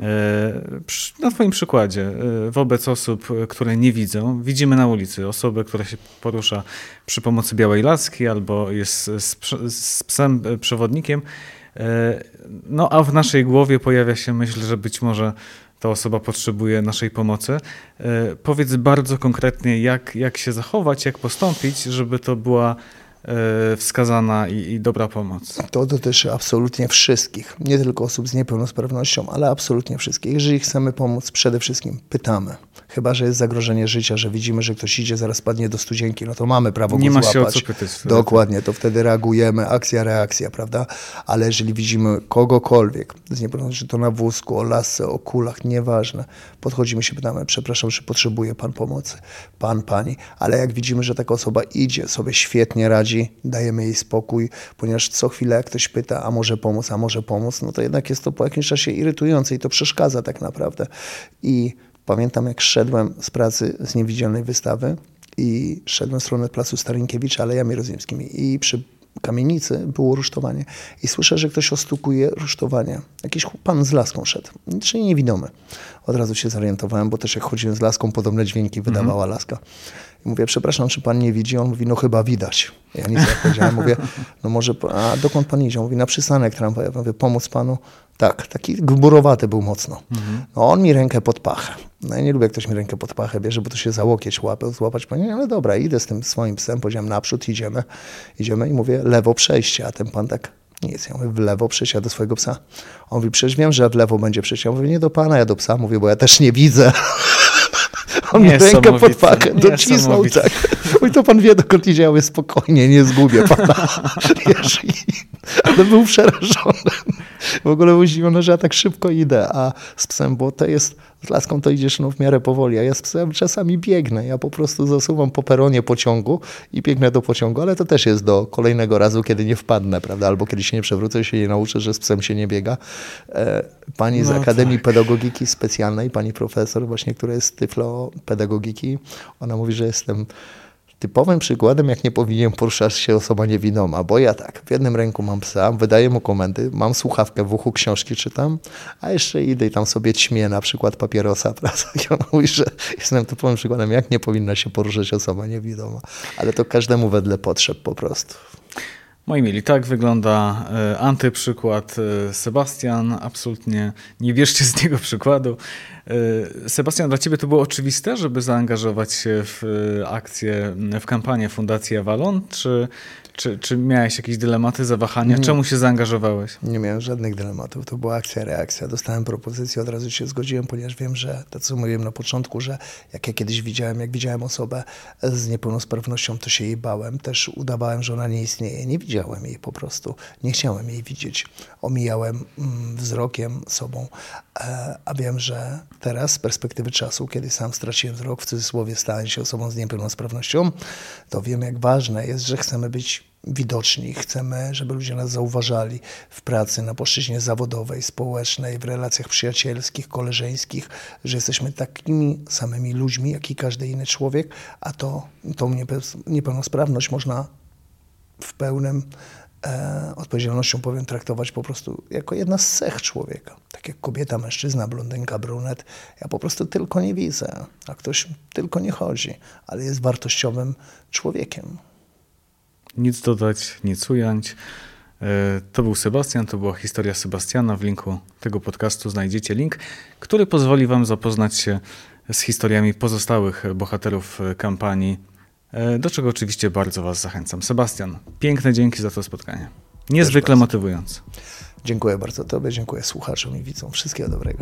na Twoim przykładzie wobec osób, które nie widzą. Widzimy na ulicy osobę, która się porusza przy pomocy białej laski albo jest z, z psem przewodnikiem, no a w naszej głowie pojawia się myśl, że być może ta osoba potrzebuje naszej pomocy. Powiedz bardzo konkretnie, jak, jak się zachować, jak postąpić, żeby to była wskazana i, i dobra pomoc. To dotyczy absolutnie wszystkich, nie tylko osób z niepełnosprawnością, ale absolutnie wszystkich. Jeżeli chcemy pomóc, przede wszystkim pytamy. Chyba że jest zagrożenie życia, że widzimy, że ktoś idzie, zaraz padnie do studzienki, no to mamy prawo nie go złapać. Nie ma się o co pytać. Dokładnie, to wtedy reagujemy, akcja, reakcja, prawda? Ale jeżeli widzimy kogokolwiek z niepełnosprawnością, to na wózku, o lasce, o kulach, nieważne, podchodzimy się, pytamy, przepraszam, czy potrzebuje pan pomocy? Pan, pani. Ale jak widzimy, że taka osoba idzie, sobie świetnie radzi, dajemy jej spokój, ponieważ co chwilę jak ktoś pyta, a może pomóc, a może pomóc, no to jednak jest to po jakimś czasie irytujące i to przeszkadza tak naprawdę. I pamiętam, jak szedłem z pracy z niewidzialnej wystawy i szedłem w stronę placu Starinkiewicza, Alejami Rozimskimi i przy kamienicy było rusztowanie i słyszę, że ktoś ostukuje rusztowanie. Jakiś pan z laską szedł, czyli niewidomy. Od razu się zorientowałem, bo też jak chodziłem z laską, podobne dźwięki wydawała mm. laska. I mówię, przepraszam, czy pan nie widzi? On mówi, no chyba widać. Ja nic nie powiedziałem, mówię, no może, a dokąd pan idzie? On mówi, na przystanek tramwajowy. Mówię, pomóc panu? Tak, taki gburowaty był mocno. Mhm. No on mi rękę pod pachę. No ja nie lubię, jak ktoś mi rękę pod pachę bierze, bo to się za łokieć łapę, złapać pani, ale dobra, idę z tym swoim psem, powiedziałem naprzód, idziemy, idziemy i mówię, lewo przejście, a ten pan tak, nic, ja mówię, w lewo przejście, a do swojego psa. On mówi, przecież wiem, że w lewo będzie przejście. Ja mówię, nie do pana, ja do psa, mówię, bo ja też nie widzę. On mi rękę pod pachę docisnął, tak. Mówi, to pan wie, dokąd idzie, ja mówię, spokojnie, nie zgubię pana. Wiesz, i, ale był przerażony. W ogóle był zdziwiony, że ja tak szybko idę, a z psem, bo to jest, z laską to idziesz no w miarę powoli, a ja z psem czasami biegnę. Ja po prostu zasuwam po peronie pociągu i biegnę do pociągu, ale to też jest do kolejnego razu, kiedy nie wpadnę, prawda, albo kiedy się nie przewrócę, się nie nauczę, że z psem się nie biega. Pani z no Akademii tak. Pedagogiki Specjalnej, pani profesor właśnie, która jest z tyflopedagogiki, ona mówi, że jestem typowym przykładem, jak nie powinien poruszać się osoba niewidoma, bo ja tak, w jednym ręku mam psa, wydaję mu komendy, mam słuchawkę w uchu, książki czytam, a jeszcze idę i tam sobie ćmię na przykład papierosa, prawda? I ona mówi, że jestem typowym przykładem, jak nie powinna się poruszać osoba niewidoma, ale to każdemu wedle potrzeb po prostu. Moi mili, tak wygląda y, antyprzykład y, Sebastian. Absolutnie nie bierzcie z niego przykładu. Y, Sebastian, dla ciebie to było oczywiste, żeby zaangażować się w y, akcję, w kampanię Fundacji Avalon? Czy, czy, czy miałeś jakieś dylematy, zawahania? Nie. Czemu się zaangażowałeś? Nie miałem żadnych dylematów. To była akcja, reakcja. Dostałem propozycję, od razu się zgodziłem, ponieważ wiem, że to, co mówiłem na początku, że jak ja kiedyś widziałem, jak widziałem osobę z niepełnosprawnością, to się jej bałem. Też udawałem, że ona nie istnieje. Nie widziałem jej po prostu. Nie chciałem jej widzieć. Omijałem mm, wzrokiem sobą. E, a wiem, że teraz z perspektywy czasu, kiedy sam straciłem wzrok, w cudzysłowie stałem się osobą z niepełnosprawnością, to wiem, jak ważne jest, że chcemy być widoczni, chcemy, żeby ludzie nas zauważali w pracy, na płaszczyźnie zawodowej, społecznej, w relacjach przyjacielskich, koleżeńskich, że jesteśmy takimi samymi ludźmi, jak i każdy inny człowiek, a to tą niepełnosprawność można w pełnym e, odpowiedzialnością, powiem, traktować po prostu jako jedna z cech człowieka. Tak jak kobieta, mężczyzna, blondynka, brunet. Ja po prostu tylko nie widzę, a ktoś tylko nie chodzi, ale jest wartościowym człowiekiem. Nic dodać, nic ująć. To był Sebastian, to była historia Sebastiana. W linku tego podcastu znajdziecie link, który pozwoli wam zapoznać się z historiami pozostałych bohaterów kampanii, do czego oczywiście bardzo was zachęcam. Sebastian, piękne dzięki za to spotkanie. Niezwykle motywujące. Dziękuję bardzo tobie, dziękuję słuchaczom i widzom. Wszystkiego dobrego.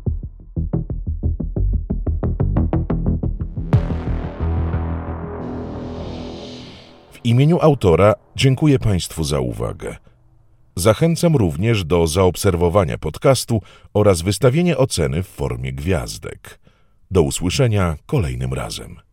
W imieniu autora dziękuję Państwu za uwagę. Zachęcam również do zaobserwowania podcastu oraz wystawienia oceny w formie gwiazdek. Do usłyszenia kolejnym razem.